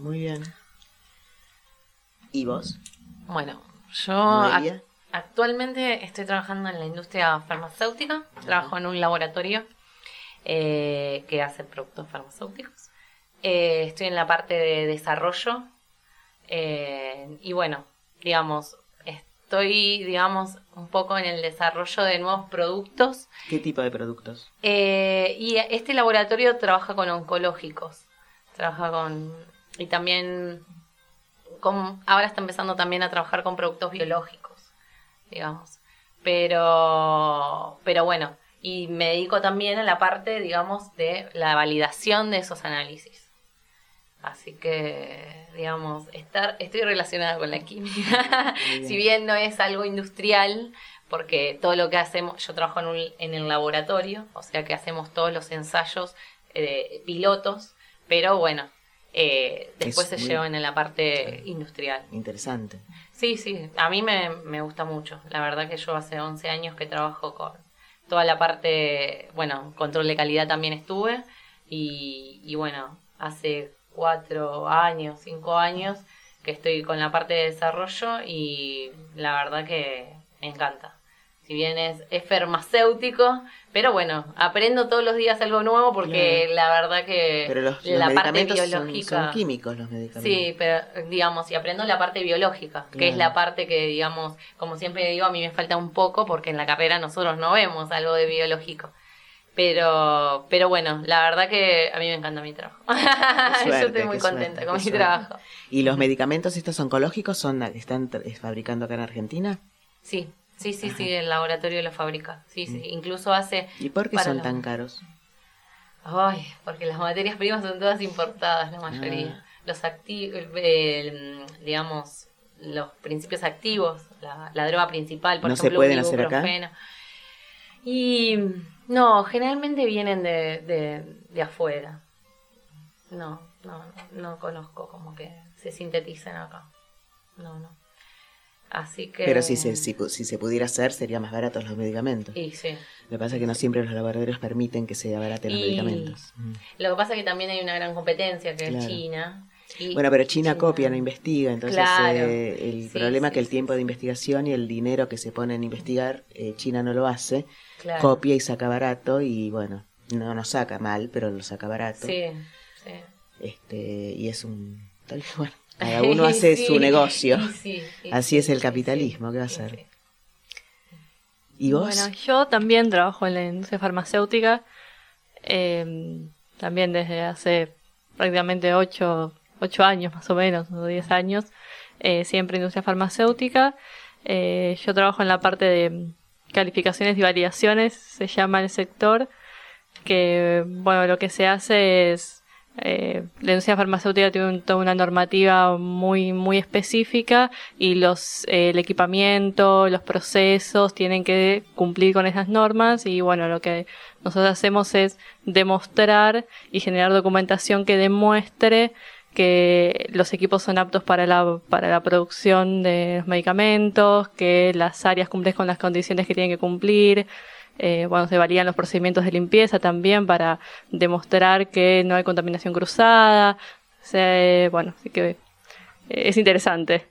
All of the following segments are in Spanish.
Muy bien. ¿Y vos? Bueno, yo Noelia. actualmente estoy trabajando en la industria farmacéutica. Trabajo en un laboratorio que hace productos farmacéuticos. Estoy en la parte de desarrollo. Y bueno, digamos, estoy, digamos, un poco en el desarrollo de nuevos productos. ¿Qué tipo de productos? Y este laboratorio trabaja con oncológicos. Y también ahora está empezando también a trabajar con productos biológicos, digamos. Pero bueno, y me dedico también a la parte, digamos, de la validación de esos análisis. Así que, digamos, estoy relacionada con la química. Si bien no es algo industrial, porque todo lo que hacemos, yo trabajo en el laboratorio, o sea que hacemos todos los ensayos pilotos, pero bueno, después se llevan en la parte industrial. Interesante. Sí, a mí me gusta mucho. La verdad que yo hace 11 años que trabajo con toda la parte, bueno, control de calidad también estuve, y bueno, hace 4 años, 5 años que estoy con la parte de desarrollo y la verdad que me encanta. Si bien es farmacéutico, pero bueno, aprendo todos los días algo nuevo porque la verdad que pero los la parte medicamentos biológica son químicos los medicamentos. Sí, pero digamos, y aprendo la parte biológica, que es la parte que, digamos, como siempre digo, a mí me falta un poco porque en la carrera nosotros no vemos algo de biológico. Pero bueno, la verdad que a mí me encanta mi trabajo. Yo estoy muy contenta con mi trabajo. ¿Y los medicamentos estos oncológicos están fabricando acá en Argentina? Sí, el laboratorio lo fabrica. Sí, incluso hace... ¿Y por qué son tan caros? Ay, porque las materias primas son todas importadas, la mayoría. Los activos, digamos, los principios activos, la droga principal, por ejemplo, ¿no se pueden hacer acá? Y no, generalmente vienen de afuera. No conozco como que se sintetizan acá. No. Así que... Pero si se pudiera hacer, sería más baratos los medicamentos. Y sí. Lo que pasa es que no siempre los laboratorios permiten que se abaraten los medicamentos. Lo que pasa es que también hay una gran competencia que es China. Bueno, pero China copia, no investiga, entonces el problema es que el tiempo de investigación y el dinero que se pone en investigar, China no lo hace, copia y saca barato y bueno, no saca mal, pero lo saca barato. Sí. Y es bueno, cada uno hace su negocio. Así es el capitalismo, ¿qué va a hacer? ¿Y vos? Bueno, yo también trabajo en la industria farmacéutica, también desde hace prácticamente 8 años más o menos, o 10 años, siempre industria farmacéutica. Yo trabajo en la parte de calificaciones y validaciones, se llama el sector, que bueno, lo que se hace es, la industria farmacéutica tiene toda una normativa muy, muy específica y el equipamiento, los procesos tienen que cumplir con esas normas y bueno, lo que nosotros hacemos es demostrar y generar documentación que demuestre que los equipos son aptos para la producción de los medicamentos, que las áreas cumplen con las condiciones que tienen que cumplir. Bueno, se validan los procedimientos de limpieza también para demostrar que no hay contaminación cruzada. Bueno, así que es interesante.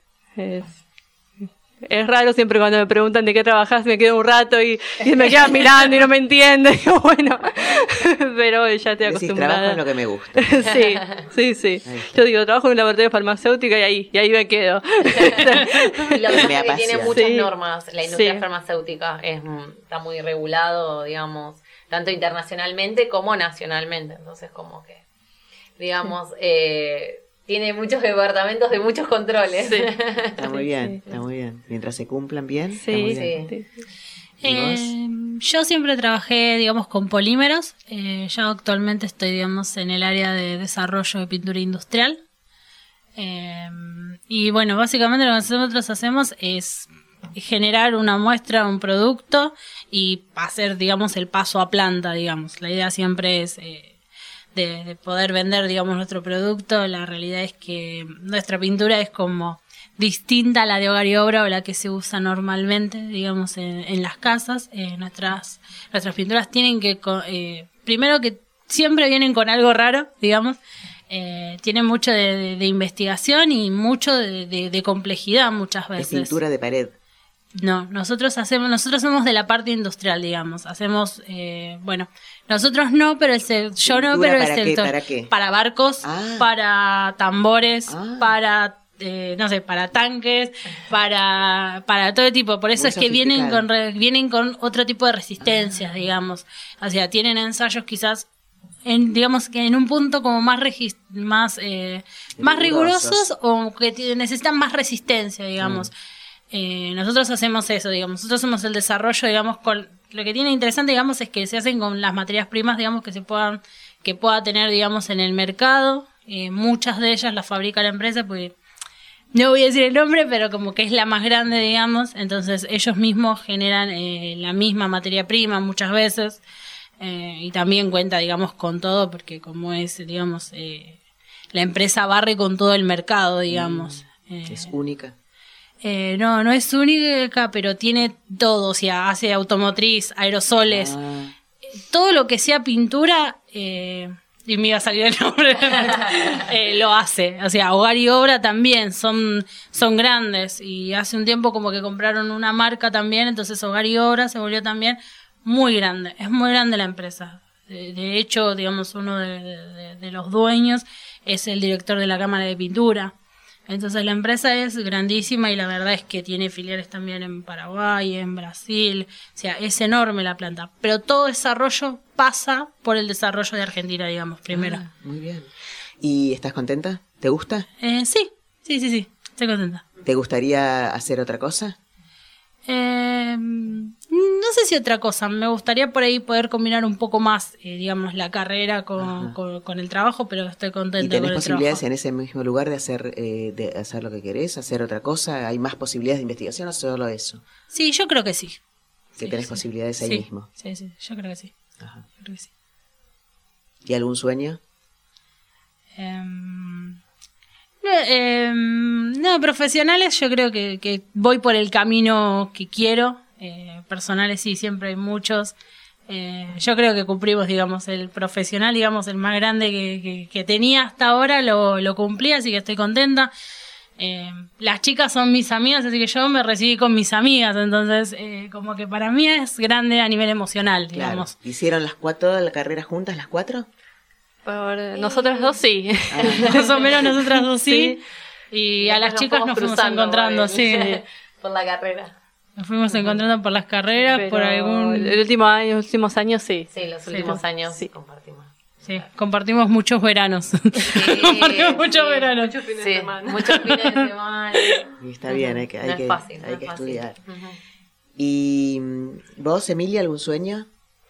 Es raro siempre cuando me preguntan de qué trabajás, me quedo un rato y me quedan mirando y no me entienden. Bueno, pero ya estoy acostumbrada. Trabajo en lo que me gusta. Sí. Yo digo, trabajo en un laboratorio farmacéutico y ahí me quedo. Lo que pasa es que tiene muchas normas. La industria farmacéutica está muy regulado, digamos, tanto internacionalmente como nacionalmente. Entonces, como que, digamos... tiene muchos departamentos de muchos controles. Sí. Está muy bien. Mientras se cumplan bien, está muy bien. Sí. Yo siempre trabajé, digamos, con polímeros. Yo actualmente estoy, digamos, en el área de desarrollo de pintura industrial. Y bueno, básicamente lo que nosotros hacemos es generar una muestra, un producto y hacer, digamos, el paso a planta, digamos. La idea siempre es... de poder vender, digamos, nuestro producto. La realidad es que nuestra pintura es como distinta a la de hogar y obra o la que se usa normalmente, digamos, en las casas. Nuestras pinturas tienen que, primero que siempre vienen con algo raro, digamos, tiene mucho de investigación y mucho de complejidad muchas veces. De pintura de pared. No, nosotros somos de la parte industrial, digamos. Hacemos, nosotros no, pero yo no, pero el sector. ¿Para qué? Para barcos, para tambores, para para tanques, para todo tipo. Por eso es que vienen con otro tipo de resistencias, digamos. O sea, tienen ensayos quizás digamos que en un punto como más rigurosos o que necesitan más resistencia, digamos. Nosotros hacemos eso, digamos. Nosotros somos el desarrollo, digamos, con lo que tiene interesante, digamos, es que se hacen con las materias primas, digamos, que pueda tener, digamos, en el mercado. Muchas de ellas las fabrica la empresa, porque no voy a decir el nombre, pero como que es la más grande, digamos. Entonces ellos mismos generan la misma materia prima muchas veces. Y también cuenta, digamos, con todo, porque como es, digamos, la empresa barre con todo el mercado, digamos. ¿Es única? No es única, pero tiene todo, o sea, hace automotriz, aerosoles, todo lo que sea pintura, y me iba a salir el nombre, lo hace. O sea, Hogar y Obra también son grandes, y hace un tiempo como que compraron una marca también, entonces Hogar y Obra se volvió también muy grande, es muy grande la empresa. De hecho, digamos, uno de los dueños es el director de la Cámara de Pintura. Entonces la empresa es grandísima y la verdad es que tiene filiales también en Paraguay, en Brasil. O sea, es enorme la planta. Pero todo desarrollo pasa por el desarrollo de Argentina, digamos, primero. Muy bien. ¿Y estás contenta? ¿Te gusta? Sí. Estoy contenta. ¿Te gustaría hacer otra cosa? No sé si otra cosa. Me gustaría por ahí poder combinar un poco más, digamos, la carrera con el trabajo, pero estoy contenta con el trabajo. ¿Y tenés posibilidades en ese mismo lugar de hacer lo que querés, hacer otra cosa? ¿Hay más posibilidades de investigación o solo eso? Sí, yo creo que sí. ¿Que tenés posibilidades ahí mismo? Sí, yo creo que sí. Ajá. Yo creo que sí. ¿Y algún sueño? No, profesionales yo creo que voy por el camino que quiero. Personales sí, siempre hay muchos. Yo creo que cumplimos, digamos, el profesional, digamos, el más grande que tenía hasta ahora, lo cumplí, así que estoy contenta. Las chicas son mis amigas, así que yo me recibí con mis amigas, entonces como que para mí es grande a nivel emocional, digamos. Claro. ¿Hicieron toda la carrera juntas, las 4? Por nosotras dos sí. Más o menos nosotras dos sí. Y a las chicas nos fuimos encontrando, sí. Por la carrera. Nos fuimos encontrando por las carreras, pero por algún... Los últimos años sí. Sí, los últimos años sí compartimos. Sí, compartimos muchos veranos. Sí, compartimos muchos veranos. Muchos fines de semana. Muchos fines de semana. Y está bien, hay que estudiar. ¿Y vos, Emilia, algún sueño?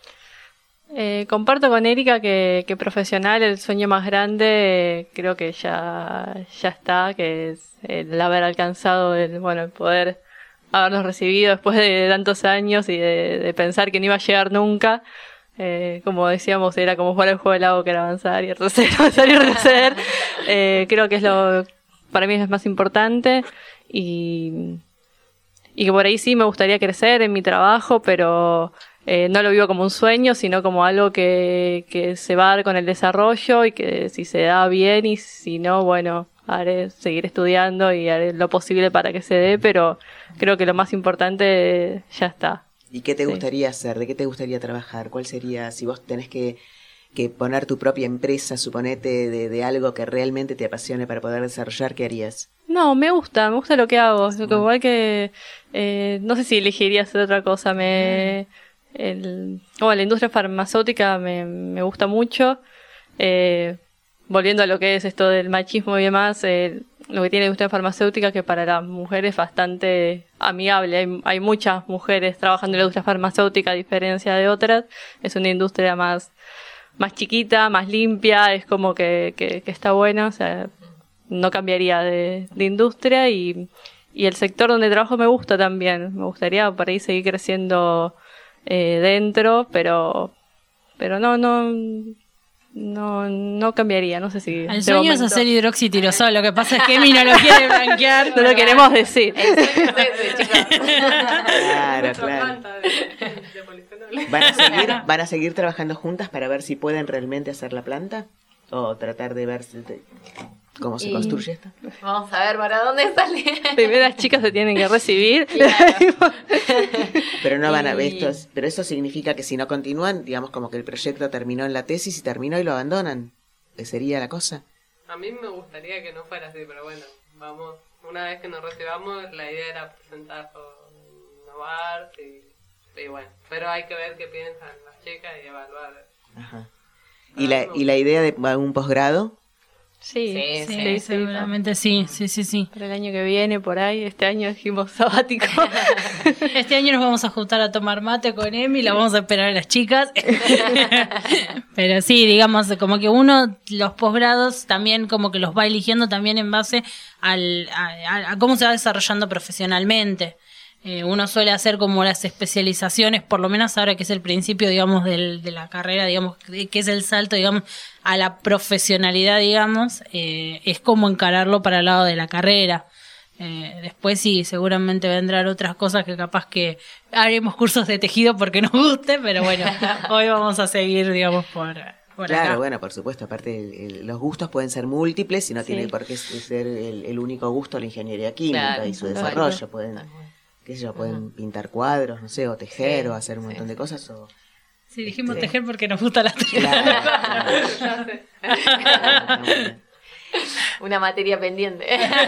Comparto con Erika que profesional, el sueño más grande creo que ya está, que es el haber alcanzado el poder habernos recibido después de tantos años y de pensar que no iba a llegar nunca. Como decíamos, era como jugar el juego del agua, que era avanzar y retroceder, avanzar y retroceder. Creo que para mí es lo más importante y que por ahí sí me gustaría crecer en mi trabajo, pero no lo vivo como un sueño, sino como algo que se va a dar con el desarrollo y que si se da bien y si no, seguir estudiando y haré lo posible para que se dé, pero creo que lo más importante ya está. ¿Y qué te gustaría hacer? ¿De qué te gustaría trabajar? ¿Cuál sería, si vos tenés que poner tu propia empresa, suponete, de algo que realmente te apasione para poder desarrollar, qué harías? No, me gusta lo que hago. Igual que no sé si elegiría hacer otra cosa. La industria farmacéutica me gusta mucho. Volviendo a lo que es esto del machismo y demás, lo que tiene la industria farmacéutica, que para las mujeres es bastante amigable. Hay muchas mujeres trabajando en la industria farmacéutica a diferencia de otras. Es una industria más chiquita, más limpia, es como que está bueno. O sea, no cambiaría de industria y el sector donde trabajo me gusta también. Me gustaría por ahí seguir creciendo dentro, pero no cambiaría, no sé si... El sueño es hacer hidroxitirosol, lo que pasa es que Emi no lo quiere blanquear. No lo queremos decir. Claro. ¿Van a seguir trabajando juntas para ver si pueden realmente hacer la planta? o tratar de ver cómo se construye esto. Vamos a ver para dónde sale. Primero las chicas se tienen que recibir. Pero no van a ver esto, pero eso significa que si no continúan, digamos como que el proyecto terminó en la tesis y terminó y lo abandonan. ¿Qué sería la cosa? A mí me gustaría que no fuera así, pero bueno, vamos, una vez que nos recibamos, la idea era presentarlo en Novartis y bueno, pero hay que ver qué piensan las chicas y evaluar. Ajá. ¿Y la idea de un posgrado? Sí, seguramente sí. Para el año que viene, por ahí, este año dijimos sabático. Este año nos vamos a juntar a tomar mate con Emi, la vamos a esperar a las chicas. Pero sí, digamos, como que uno, los posgrados también como que los va eligiendo también en base a cómo se va desarrollando profesionalmente. Uno suele hacer como las especializaciones, por lo menos ahora que es el principio, digamos, de la carrera, digamos, que es el salto, digamos, a la profesionalidad, digamos, es como encararlo para el lado de la carrera. Después sí, seguramente vendrán otras cosas que capaz que haremos cursos de tejido porque nos guste, pero bueno, hoy vamos a seguir, digamos, por claro, acá. bueno, por supuesto, aparte los gustos pueden ser múltiples y no tiene por qué ser el único gusto la ingeniería química y su desarrollo. Pueden pintar cuadros, no sé, o tejer o hacer un montón de cosas. Sí, dijimos tejer porque nos gusta la tejer. Una materia pendiente.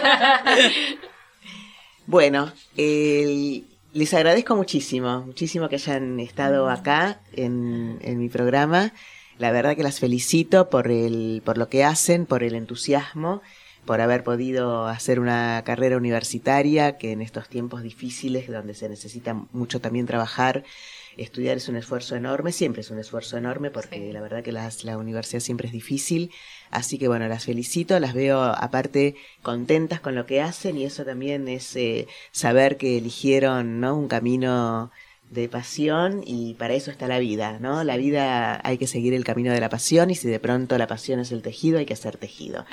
Bueno, les agradezco muchísimo que hayan estado acá en mi programa. La verdad que las felicito por lo que hacen, por el entusiasmo, por haber podido hacer una carrera universitaria que en estos tiempos difíciles donde se necesita mucho también trabajar, estudiar es un esfuerzo enorme, siempre es un esfuerzo enorme porque la verdad que la universidad siempre es difícil, así que bueno, las felicito, las veo aparte contentas con lo que hacen y eso también es saber que eligieron, ¿no?, un camino de pasión y para eso está la vida, ¿no? La vida hay que seguir el camino de la pasión y si de pronto la pasión es el tejido, hay que hacer tejido.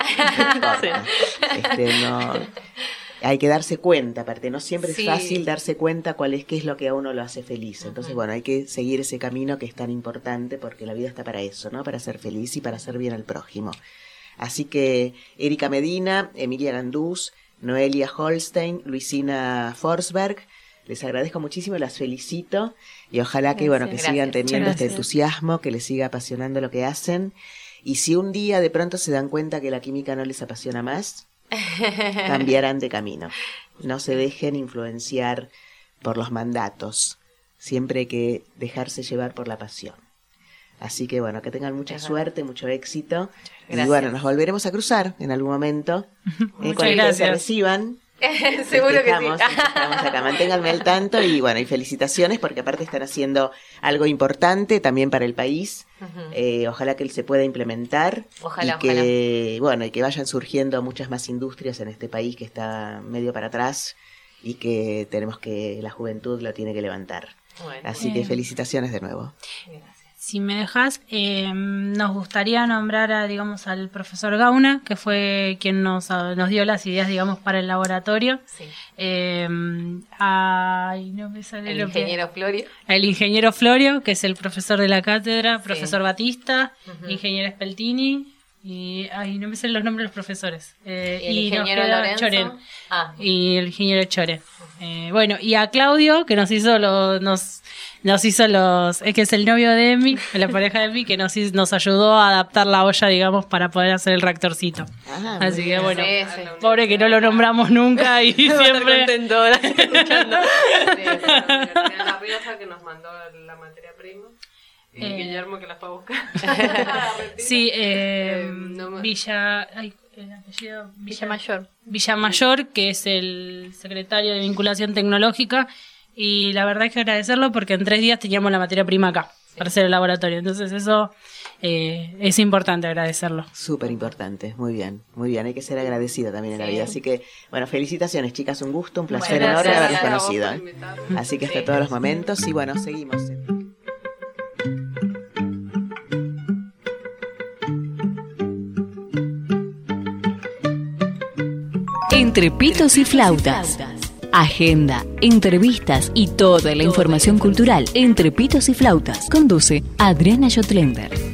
No, hay que darse cuenta, aparte, no siempre es fácil darse cuenta qué es lo que a uno lo hace feliz. Entonces, bueno, hay que seguir ese camino que es tan importante porque la vida está para eso, ¿no? Para ser feliz y para hacer bien al prójimo. Así que Erika Medina, Emilia Gandús, Noelia Holstein, Luisina Forsberg, les agradezco muchísimo, las felicito y ojalá que sigan teniendo este entusiasmo, que les siga apasionando lo que hacen. Y si un día de pronto se dan cuenta que la química no les apasiona más, cambiarán de camino. No se dejen influenciar por los mandatos. Siempre hay que dejarse llevar por la pasión. Así que bueno, que tengan mucha suerte, mucho éxito. Gracias. Y bueno, nos volveremos a cruzar en algún momento. Cuando se reciban. Seguro que sí. Estamos acá, manténganme al tanto y bueno, y felicitaciones porque aparte están haciendo algo importante también para el país. Ojalá que él se pueda implementar. Ojalá. Y que vayan surgiendo muchas más industrias en este país que está medio para atrás y que la juventud lo tiene que levantar. Bueno, así que felicitaciones de nuevo. Gracias. Si me dejas, nos gustaría nombrar al profesor Gauna, que fue quien nos dio las ideas, digamos, para el laboratorio. Sí. No me sale el ingeniero Florio. El ingeniero Florio, que es el profesor de la cátedra, profesor Batista, ingeniero Speltini, y no me salen los nombres de los profesores. Y el ingeniero Lorenzo. Choren. Y el ingeniero Choren. Y a Claudio, que nos hizo que es el novio de Emi, la pareja de Emi, que nos ayudó a adaptar la olla, digamos, para poder hacer el reactorcito. Así que bueno, pobre que no lo nombramos nunca y siempre contento ahora escuchando. La Rioja que nos mandó la materia prima. Y Guillermo que la fue a buscar. Sí, Villamayor, que es el secretario de Vinculación Tecnológica. Y la verdad es que agradecerlo porque en 3 días teníamos la materia prima acá para hacer el laboratorio. Entonces eso es importante agradecerlo. Súper importante, muy bien. Hay que ser agradecido también en la vida. Así que, bueno, felicitaciones chicas, un gusto, un placer enorme haberlos conocido. Así que hasta todos los momentos y bueno, seguimos. Entre pitos y flautas. Agenda, entrevistas y toda la información cultural entre pitos y flautas. Conduce Adriana Jotlender.